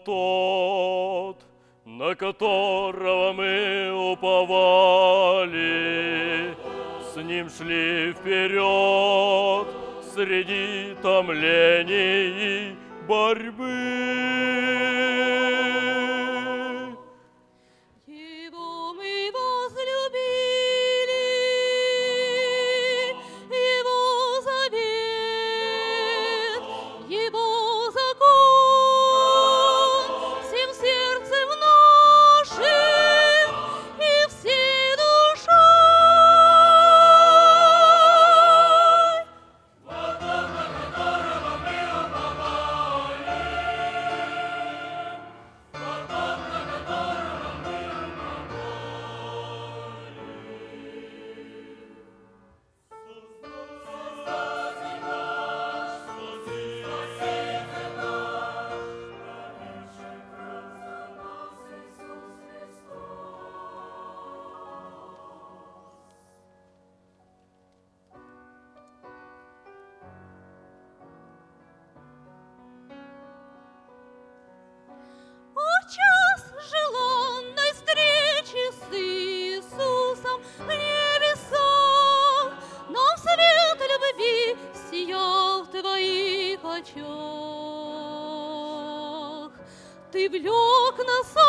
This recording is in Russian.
тот, на которого мы уповали, с ним шли вперед среди томлений и борьбы. Его мы возлюбили, Его завет, Его закон всем сердцем нашим и всей душой. Вот он, на которого мы уповали, вот он, на которого мы Создатель наш, Спаситель наш, проливший кровь за нас, Иисус О, час желанной встречи с Иисусом в небесах, нам свет любви сиял в твоих очах. Ты влек нас